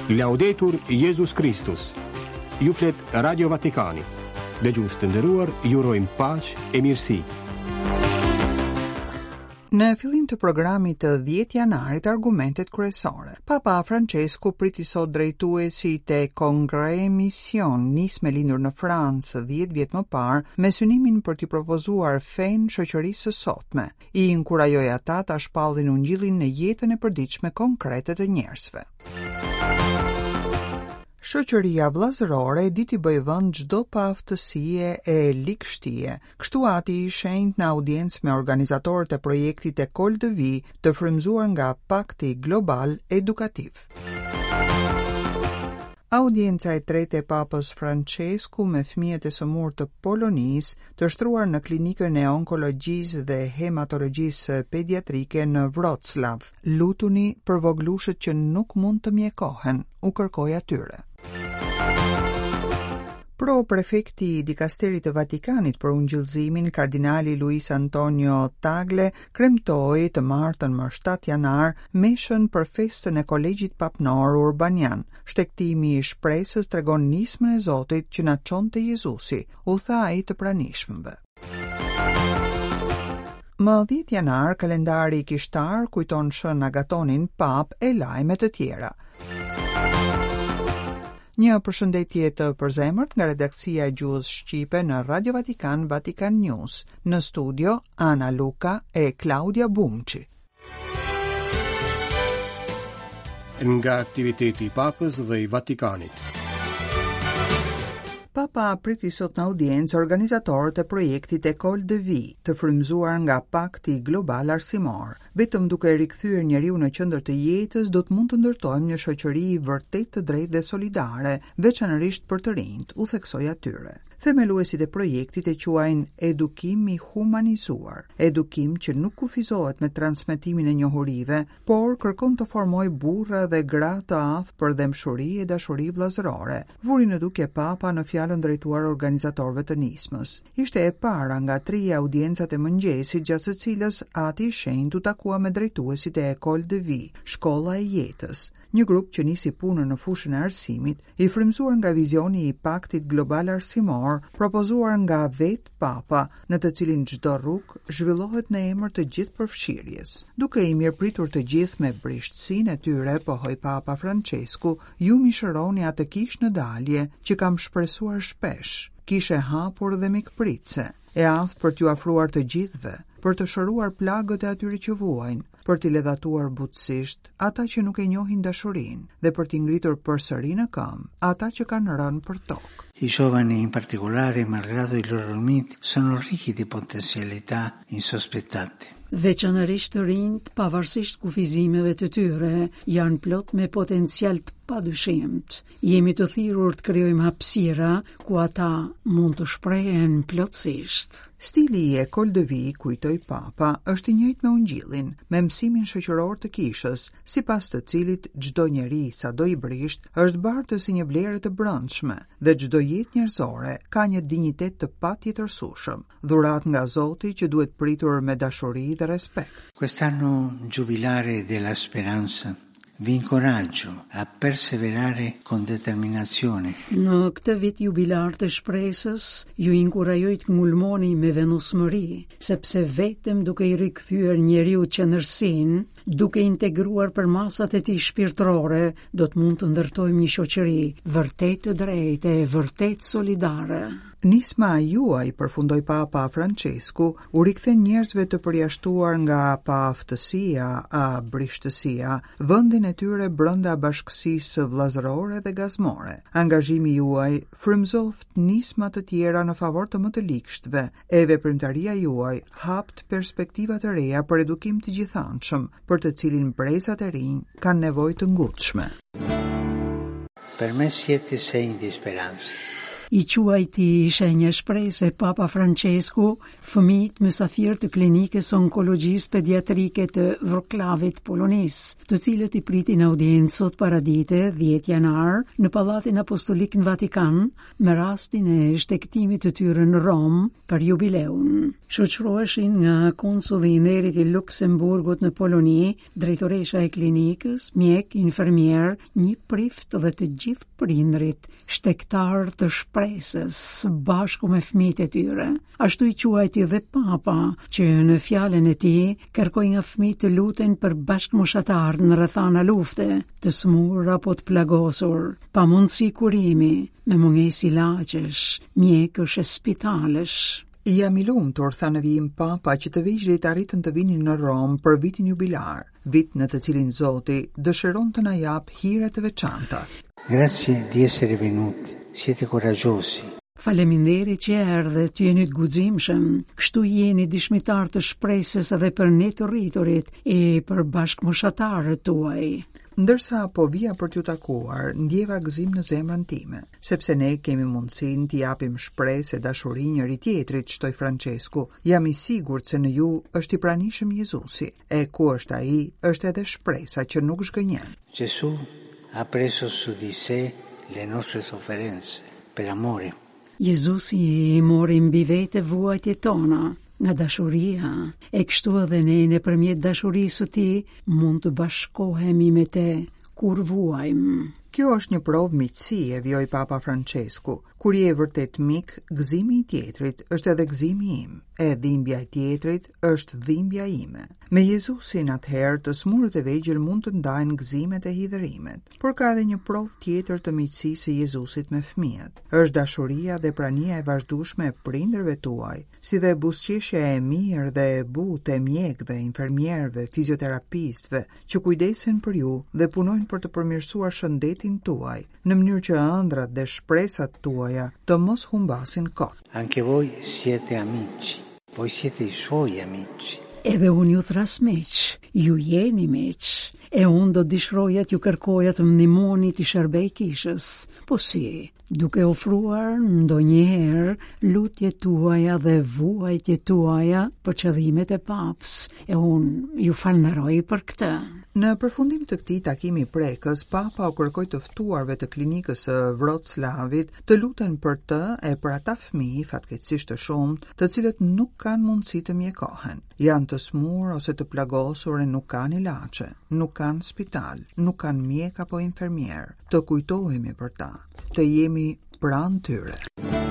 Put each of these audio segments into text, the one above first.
Laudetur Jesus Christus. Ju flet Radio Vatikani. Dëgjues të nderuar, ju urojmë paqë e mirësi. Në fillim të programit të 10 janarit, argumentet kryesore. Papa Francesku priti sot drejtuesit e Kongre Mission nisme lindur në Francë 10 vjet më parë me synimin për t'i propozuar fen shoqërisë së sotme. I inkurajoi ata ta shpallin ungjillin në jetën e përditshme konkrete të njerëzve. Shoqëria vllazërore di t'i bëj vend çdo paaftësie e likështie. Kështu ati i shenjtë në audiencë me organizatorët e projektit École de Vie të frymzuar nga Pakti Global Edukativ. Audienca e tretë e Papës Francesku me fëmijët e sëmurë të Polonisë të shtruar në klinikën e onkologjisë dhe hematologjisë pediatrike në Wroclaw. Lutuni për voglushët që nuk mund të mjekohen, u kërkoi atyre. Pro-prefekti i dikasterit të Vatikanit për ungjillëzimin, kardinali Luis Antonio Tagle, kremtoi të martën më 7 janar meshën për festën e Kolegjit Papnor Urbanian. Shtektimi i shpresës tregon nismën e Zotit që na çonte Jezusi, u tha ai të pranishmëve. Më 10 janar, kalendari kishtar kujton Shën Agatonin Pap e lajme të tjera. Një përshëndetje të përzemërt nga redaksia e gjuhës shqipe në Radio Vatikan, Vatikan News. Në studio, Ana Luka e Claudia Bumçi. Nga aktiviteti i Papës dhe i Vatikanit. Papa priti sot në audiencë organizatorët e projektit École de Vie, të frymzuar nga Pakti Global Arsimor. Vetëm duke rikthyer njeriu në qendër të jetës do të mund të ndërtojmë një shoqëri vërtet të drejtë dhe solidare, veçanërisht për të rinjt, u theksoi atyre. Themeluesit e projektit e quajnë edukim i humanizuar, edukim që nuk kufizohet me transmetimin e njohurive, por kërkon të formoj burra dhe gra të aftë për dëmshuri e dashuri vllazërore, vuri në dukje Papa në fjalën drejtuar organizatorëve të nismës. Ishte e para nga 3 audiencat e mëngjesit, gjatë së cilës ati i shenjtë u takua me drejtuesit e École de Vie, shkolla e jetës. Një grup që nisi punën në fushën e arsimit, i frymzuar nga vizioni i Paktit Global Arsimor, propozuar nga vetë Papa, në të cilin çdo rrugë zhvillohet në emër të gjithë përfshirjes. Duke i mirëpritur të gjithë me brishtësinë e tyre, pohoi Papa Francesku, ju mishëroni atë kishë në dalje që kam shpresuar shpesh, kishe hapur dhe mikpritse, e aftë për t'ju afruar të gjithëve, për të shëruar plagët e atyre që vuajnë, për t'i ledhatuar butësisht ata që nuk e njohin dashurinë dhe për t'i ngritur përsëri në këmbë ata që kanë rënë për tokë. I giovani in particolare, malgrado i loro limiti, sono ricchi di potenzialità insospettate. Veçanërisht të rinjt, pavarësisht kufizimeve të tyre, janë plot me potencial të padyshimt. Jemi të thirrur të krijojmë hapësira ku ata mund të shprehen plotësisht. Stili i École de Vie, kujtoi Papa, është i njëjtë me ungjillin, me mësimin shoqëror të kishës, sipas të cilit çdo njeri, sado i brisht, është bartë si një vlerë të brendshme dhe çdo jetë njerëzore ka një dinjitet të patjetërsueshëm, dhurat nga Zoti që duhet pritur me dashuri dhe respekt. Quest'anno giubilare della speranza vi incoraggio a perseverare con determinazione. Në këtë vit jubilar të shpresës, ju inkurajoj të ngulmoni me vendosmëri, sepse vetëm duke i rikthyer njeriu qendërsinë, duke integruar për masat e tij shpirtërore, do të mund të ndërtojmë një shoqëri vërtet të drejtë e vërtet solidare. Nisma juaj, përfundoi Papa Francesku, u rikthen njerëzve të përjashtuar nga paaftësia a brishtësia, vendin e tyre brenda bashkësisë vllazërore dhe gazmore. Angazhimi juaj frymzoft nisma të tjera në favor të më të likështve, e veprimtaria juaj hapt perspektiva të reja për edukim të gjithanshëm, për të cilin brezat e rinj kanë nevojë të ngutshme. Per me siete segni di speranza. I quajti shenja shprese Papa Francesku, fëmijët mysafir të klinikës onkologjisë pediatrike të Wrocławit polonis, të cilët i pritin audiencë sot paradite 10 janar në Pallatin Apostolik në Vatikan, me rastin e shtektimit të tyre në Rom për jubileun. Shoqëroheshin nga konsulli i nderit i Luksemburgut në Poloni, drejtoresha e klinikës, mjek, infermier, një prift dhe të gjithë prindrit, shtektar të shpresës, bashku me fëmijët e tyre. Ashtu i quajti dhe Papa, që në fjalën e tij kërkoi nga fëmijët të luten për bashkëmoshatarë në rrethana lufte, të smur apo të plagosur, pa mundësi kurimi, me mungesë ilaçesh, mjekësh e spitalësh. Jam i lumtur, tha në vijim Papa, që të vegjëlit arritën të vinin në Rom për vitin jubilar, vit në të cilin Zoti dëshiron të na jap hire të veçanta. Grazie di essere venuti, siete coraggiosi. Faleminderit që erdhët, jeni të guximshëm, kështu jeni dëshmitar të shpresës edhe për ne të rriturit e për bashkëmoshatarët tuaj. Ndërsa po vija për t'ju takuar, ndjeva gëzim në zemrën time, sepse ne kemi mundësinë t'i japim shpresë e dashuri njëri tjetrit, shtoi Francesku. Jam i sigurt se në ju është i pranishëm Jezusi, e ku është ai, është edhe shpresa që nuk zhgënjen. Gesù ha preso su di sé le nostre sofferenze per amore. Jezusi i mori mbi vete vuajtjet tona nga dashuria, e kështu edhe ne nëpërmjet dashurisë së tij mund të bashkohemi me te kur vuajmë. Kjo është një provë miqësie, vjoj Papa Francesku. Kur je vërtet mik, gëzimi i tjetrit është edhe gëzimi im, e dhimbja e tjetrit është dhimbja ime. Me Jezusin atëherë të smurët e vegjël mund të ndajnë gëzimet e hidhërimet, por ka edhe një provë tjetër të miqësisë së Jezusit me fëmijët. Është dashuria dhe prania e vazhdueshme e prindërve tuaj, si dhe buzëqeshja e mirë dhe e butë e mjekëve, infermierëve, fizioterapistëve që kujdesen për ju dhe punojnë për të përmirësuar shëndetin tuaj, në mënyrë që ëndrat dhe shpresat tuaja të mos humbasin kot. Anche voi siete amici, voi siete i suoi amici. Edhe unë ju thras miq, ju jeni miq, e unë do dëshiroja t'ju kërkoja të më ndihmoni t'i shërbej kishës, po si, duke ofruar ndonjëherë lutjet tuaja dhe vuajtjet tuaja për qëllimet e Papës, e unë ju falënderoj për këtë. Në përfundim të këtij takimi prekës, Papa u kërkoi të ftuarve të klinikës së Wrocławit të luten për të e për ata fëmijë fatkeqësisht të shumtë, të cilët nuk kanë mundësi të mjekohen, janë të smur ose të plagosur e nuk kanë ilaçe, nuk kanë spital, nuk kanë mjek apo infermier. Të kujtohemi për ta, të jemi pranë tyre.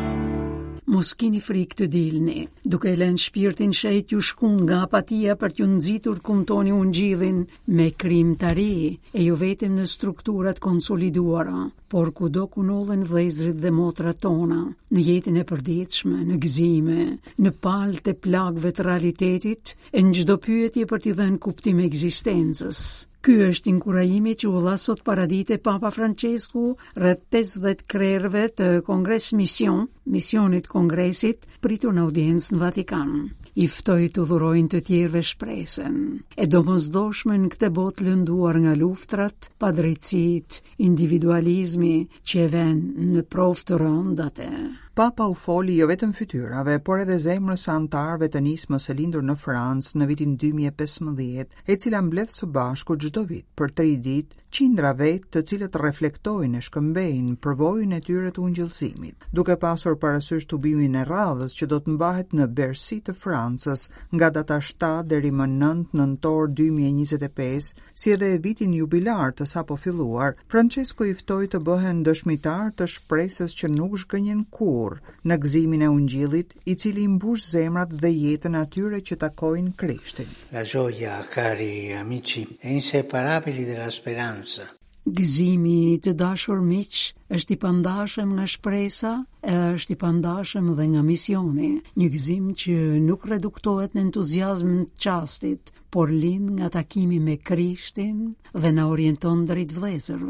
Mos kini frikë të dilni, duke lënë shpirtin shejt ju shkun nga apatia për t'ju nxitur kumtoni ungjillin me krijimtari e jo vetëm në strukturat konsoliduara, por kudo ku nollen vëllezërit dhe motrat tona, në jetën e përditshme, në gëzime, në palët e plagëve të realitetit, e në çdo pyetje për t'i dhënë kuptim ekzistencës. Ky është inkurajimi që u dha sot paradite Papa Francesku rreth 50 krerëve të Kongres misionit kongresit pritur në audiencë në Vatikan. I ftoi të dhurojnë të tjerëve shpresën, e domosdoshme në këtë botë lënduar nga luftrat, padrejtësitë, individualizmi që e vënë në provë të rëndate. Papa u foli jo vetëm fytyrave, por edhe zemrës së antarëve të nismës së lindur në Francë në vitin 2015, e cila mbledh së bashku çdo vit për 3 ditë qindra vetë të cilët reflektojnë e shkëmbejnë përvojën e tyre të ungjillëzimit, duke pasur parasysh tubimin e radhës që do të mbahet në Bercy të Francës nga data 7 deri më 9 nëntor 2025, si edhe vitin jubilar të sapo filluar. Francesku i ftoi të bëhen dëshmitar të shpresës që nuk zhgënjen kurrë në gëzimin e ungjillit, i cili mbush zemrat dhe jetën atyre që takojnë Krishtin. La gioia, cari amici, è inseparabile della speranza. Gëzimi të dashur miq është i pandashëm nga shpresa, e është i pandashëm dhe nga misioni, një gëzim që nuk reduktohet në entuziazm të çastit, por lind nga takimi me Krishtin dhe na orienton drejt vëllezërve.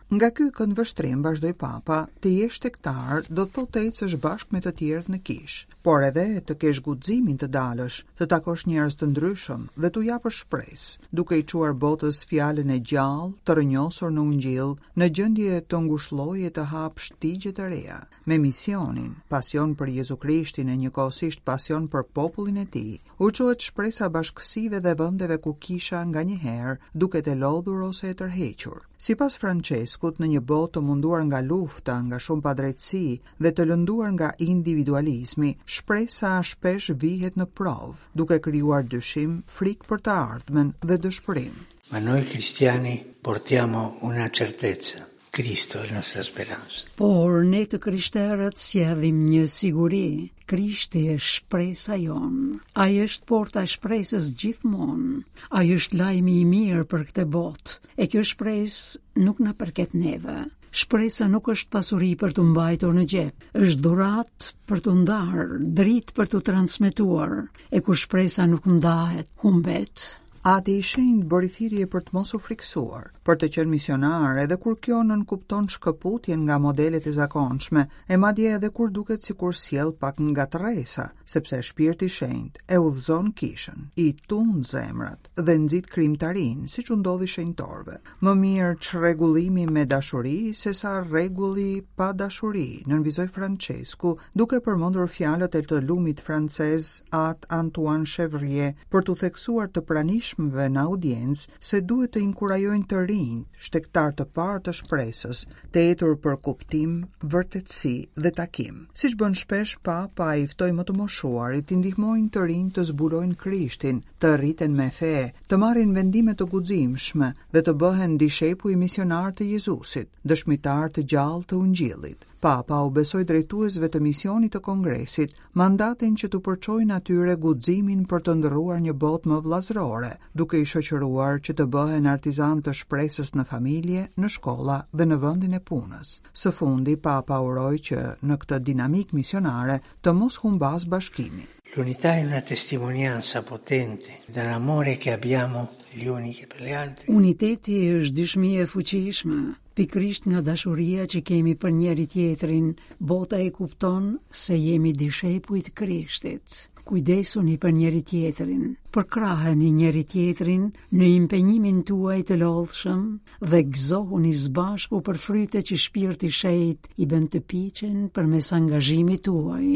Nga ky këndvështrim vazhdoi Papa, të jesh shtektar do të thotë të ecësh bashkë me të tjerët në kish, por edhe të kesh guximin të dalësh, të takosh njerëz të ndryshëm dhe t'u japësh shpresë, duke i çuar botës fjalën e gjallë, të rrënjosur në Ungjil, në gjendje të ngushëllojë të hap shtigje të reja, me misionin, pasion për Jezu Krishtin e njëkohësisht pasion për popullin e tij. U quhet shpresa bashkësive dhe vendeve ku kisha nganjëherë duket e lodhur ose e tërhequr. Sipas Franceskut, në një botë të munduar nga lufta, nga shumë padrejtësi dhe të lënduar nga individualizmi, shpresa shpesh vihet në provë, duke krijuar dyshim, frikë për të ardhmen dhe dëshpërim. Ma noi cristiani portiamo una certezza. Cristo è la nostra speranza. Por ne të krishterët sjellim një siguri. Krishti është shpresa jonë. Ai është porta e shpresës gjithmonë. Ai është lajmi i mirë për këtë botë. E kjo shpresë nuk na përket neve. Shpresa nuk është pasuri për të mbajtur në xhep, është dhuratë për të ndarë, dritë për të transmetuar. E kur shpresa nuk ndahet, humbet. Ati i shenjtë bëri thirrje për të mos u friksuar, për të qenë misionar edhe kur kjo nënkupton shkëputjen nga modelet e zakonshme, e madje edhe kur duket sikur sjell pak ngatrresa, sepse Shpirti i Shenjtë e udhëzon kishën, i tund zemrat dhe nxit krijimtarinë, siç u ndodhi shenjtorëve. Më mirë çrregullimi me dashuri sesa rregulli pa dashuri, nënvizoi Francesku, duke përmendur fjalët e të lumit francez At Antoine Chevrier për t'u theksuar të pranishmëve në audiencë se duhet të inkurajojnë të rinj, shtektar të parë të shpresës, të etur për kuptim, vërtetësi dhe takim. Siç bën shpesh Papa, i ftoi më të moshuarit të ndihmojnë të rinj të zbulojnë Krishtin, të rriten me fe, të marrin vendime të guximshme dhe të bëhen dishepuj misionar të Jezusit, dëshmitar të gjallë të Ungjillit. Papa u besoi drejtuesve të misionit të Kongresit mandatin që t'u përçojnë atyre guximin për të ndërruar një botë më vllazërore, duke i shoqëruar që të bëhen artizan të shpresës në familje, në shkolla dhe në vendin e punës. Së fundi, Papa uroi që në këtë dinamik misionare të mos humbas bashkimi. L'unità è una testimonianza potente dell'amore che abbiamo gli uni per gli altri. Uniteti është dëshmi e fuqishme. Pikrisht nga dashuria që kemi për njeri tjetrin, bota e kupton se jemi dishepujt Krishtit. Kujdesuni për njeri tjetrin, përkraheni njeri tjetrin në impenjimin tuaj të lodhshëm dhe gëzohuni së bashku për frytet që Shpirti i Shenjtë i bën të piqen përmes angazhimit tuaj.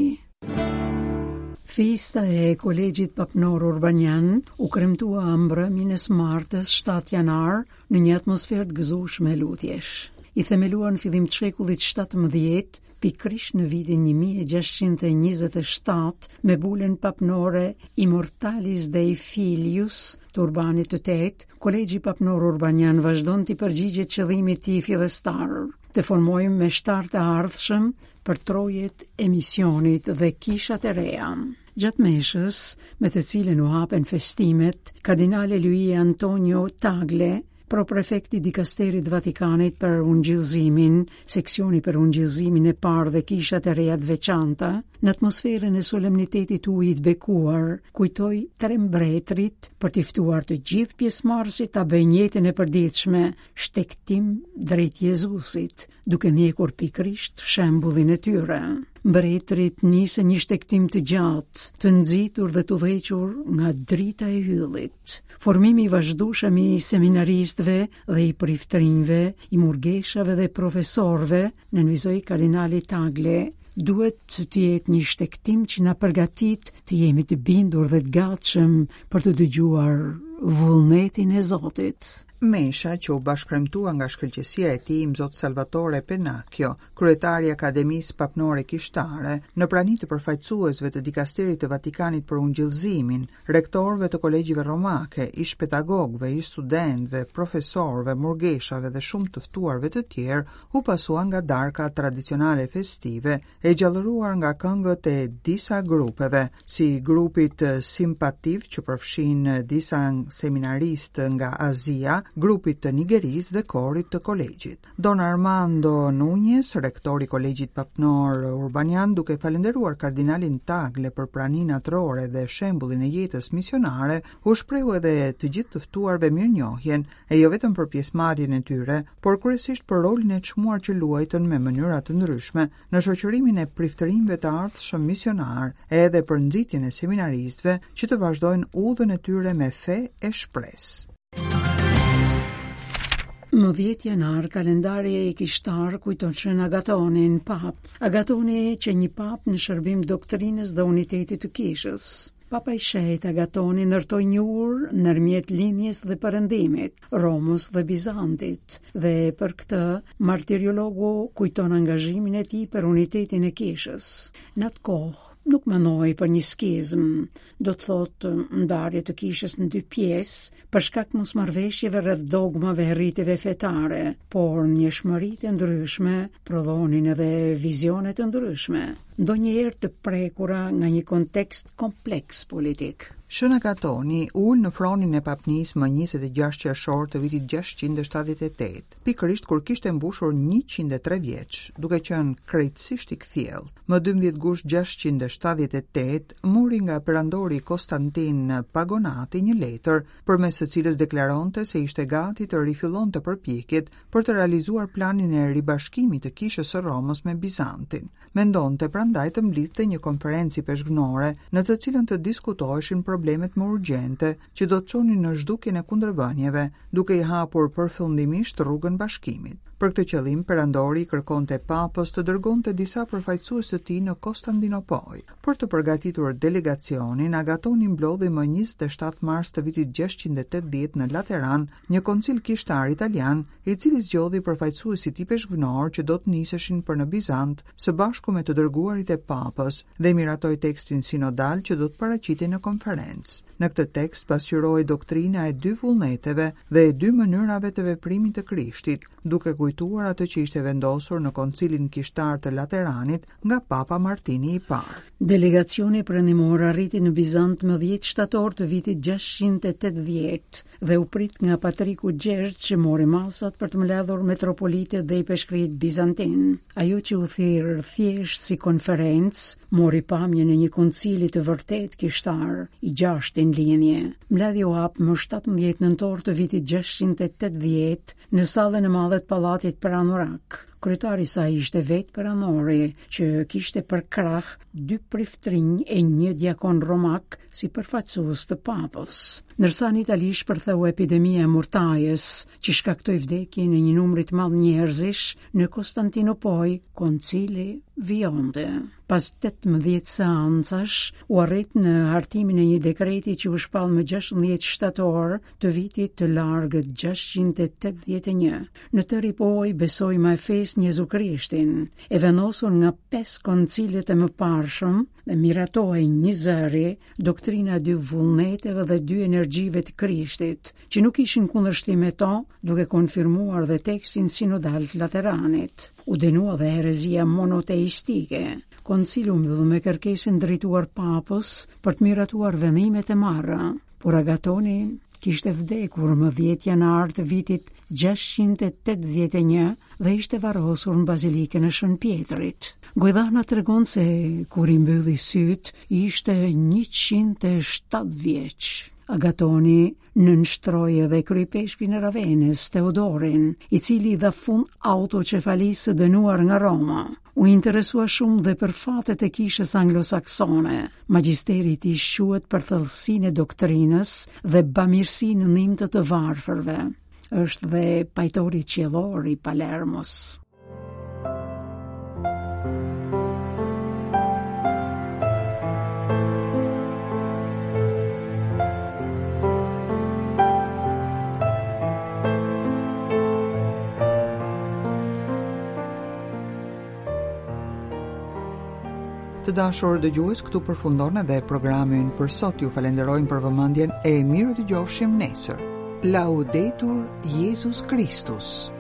Festa e Kolegjit Papnor Urbanian u kremtua mbrëmjen e smartës 7 janar në një atmosferë të gëzueshme lutjesh. I themeluar në fillim të shekullit 17, pikërisht në vitin 1627, me bulën papnore Immortalis Dei Filius të Urbanit të 8, Kolegji Papnor Urbanian vazhdon të përgjigjet qëllimit të fillestar, të formojmë me shtar të ardhshëm për trojet e misionit dhe kishat e reja. Gjatë meshës, me të cilën u hapen festimet, kardinale Luigi Antonio Tagle, proprefekti dikasterit Vatikanit për ungjillëzimin, seksioni për ungjillëzimin e parë dhe kishat e reja të veçanta, në atmosferën e solemnitetit të ujit bekuar, kujtoi Trembretrit për t'i ftuar të gjithë pjesëmarrësit ta bëjnë jetën e përditshme shtektim drejt Jezusit, duke ndjekur pikërisht shembullin e tyre. Mbretërit nisën një shtektim të gjatë, të nxitur dhe të udhëhequr nga drita e hyllit. Formimi i vazhdueshëm i seminaristëve dhe i priftërinjve, i murgeshave dhe profesorëve, nënvizoi kardinali Tagle, duhet të jetë një shtektim që na përgatit të jemi të bindur dhe të gatshëm për të dëgjuar vullnetin e Zotit. Mesha, që u bashkëpremtua nga shkëlqësia e tij Mzot Salvatore Pennacchio, kryetari i Akademisë Papnore Kishtare, në prani të përfaqësuesve të Dikasterit të Vatikanit për Ungjillëzimin, rektorëve të kolegjive romake, ish pedagogëve, ish studentëve, profesorëve, murgeshave dhe shumë të ftuarve të tjerë, u pasua nga darka tradicionale festive e gjallëruar nga këngët e disa grupeve, si grupit Simpativ që përfshin disa seminarist nga Azia, grupit të Nigeris dhe korit të kolegjit. Don Armando Núñez, rektori i Kolegjit Papnor Urbanian, duke falenderuar kardinalin Tagle për praninë atrore dhe shembullin e jetës misionare, u shprehu edhe të gjithë të ftuarve mirënjohjen, e jo vetëm për pjesëmarrjen e tyre, por kryesisht për rolin e çmuar që luajtën me mënyra të ndryshme në shoqërimin e priftërimëve të ardhshëm misionar, edhe për nxitjen e seminaristëve që të vazhdojnë udhën e tyre me fe e shpresë. Më 10 janar, kalendari i kishtar kujton Shën Agatonin, pap. Agatoni që një pap në shërbim doktrinës dhe unitetit të kishës. Papa i Shejt Agatoni ndërtoi një urë ndërmjet linjes dhe perëndimit, Romës dhe Bizantit, dhe për këtë martiriologu kujton angazhimin e tij për unitetin e kishës. Në atë kohë nuk mendoi për një skizm, do të thotë ndarje të kishës në 2 pjesë për shkak mosmarrveshjeve rreth dogmave e rritjeve fetare, por njëshmëri të ndryshme prodhonin edhe vizione të ndryshme, ndonjëherë të prekura nga një kontekst kompleks politik. Shën Agatoni ul në fronin e papnisë më 26 qershor të vitit 678, pikërisht kur kishte mbushur 103 vjeç, duke qenë krejtësisht i kthjellë. Më 12 gusht 678 muri nga perandori Konstantin Pagonati një letër, përmes së cilës deklaronte se ishte gati të rifillonte përpjekjet për të realizuar planin e ribashkimit të kishës së Romës me Bizantin. Mendonte prandaj të mblidhte një konferencë peshgënore në të cilën të diskutoheshin problemet më urgjente që do të çonin në zhdukjen e kundërvënieve, duke i hapur përfundimisht rrugën bashkimit. Për këtë qëllim, perandori kërkonte papës të dërgonte disa përfaqësues të tij në Konstantinopol. Për të përgatitur delegacionin, Agatoni mblodhi më 27 mars të vitit 680 në Lateran një koncil kishtar italian, i cili zgjodhi përfaqësuesit i peshqvinor që do të niseshin për në Bizant, së bashku me të dërguarit e papës, dhe miratoi tekstin sinodal që do të paraqitej në konferencë. Në këtë tekst pasqyroi doktrina e 2 vullneteve dhe e 2 mënyrave të veprimit të Krishtit, duke kujtuar atë që ishte vendosur në koncilin kishtar të Lateranit nga Papa Martini i parë. Delegacioni perëndimor arriti në Bizant më 10 shtator të vitit 680 dhe u prit nga patriku Gjergj që mori masat për të mbledhur metropolitet dhe i peshkrit bizantin. Ajo që u thirr thjesht si konferencë, mori pamjen e një koncili të vërtet kishtar, i 6 në linje. Mbledhja u hap më 17 nëntor të vitit 680 në sallën e madhe të pallatit Paranurak. Kryetari i saj ishte vetë peranori që kishte për krah 2 priftrinj e 1 diakon romak si përfaqësues të papës. Ndërsa në Itali shpërtheu epidemia e murtajës që shkaktoi vdekjen e një numri të madh njerëzish, në Konstantinopol koncili vionte. Pas 18 seancash, u arrit në hartimin e një dekreti që u shpall më 16 shtator të vitit të largët 681. Në të ripoj besoi më e fesë në Jezu Krishtin, e vendosur nga 5 koncilet e mëparshëm dhe miratoi një zëri doktrina e 2 vullneteve dhe 2 energjive të Krishtit, që nuk ishin kundërshtim me to, duke konfirmuar dhe tekstin sinodal të Lateranit. U dënua dhe herezia monoteistike. Koncili u mbyll me kërkesën drejtuar papës për të miratuar vendimet e marra, por Agatoni kishte vdekur më 10 janar të vitit 681 dhe ishte varrosur në bazilikën e Shën Pjetrit. Gojdhana tregon se kur i mbylli syt ishte 107 vjeç. Agatoni nënshtroi edhe kryepeshqin e Ravenës, Teodorin, i cili dha fund autocefalisë së dënuar nga Roma. U interesua shumë dhe për fatet e kishës anglosaksone. Magjisteri i tij quhet për thellësinë e doktrinës dhe bamirësinë në ndihmë të varfërve. Është dhe pajtori qiellor i Palermos. Të dashur dëgjues, këtu përfundon edhe programin për sot. Ju falenderojmë për vëmendjen e mirë, dëgjofshim nesër. Laudetur Jesus Christus.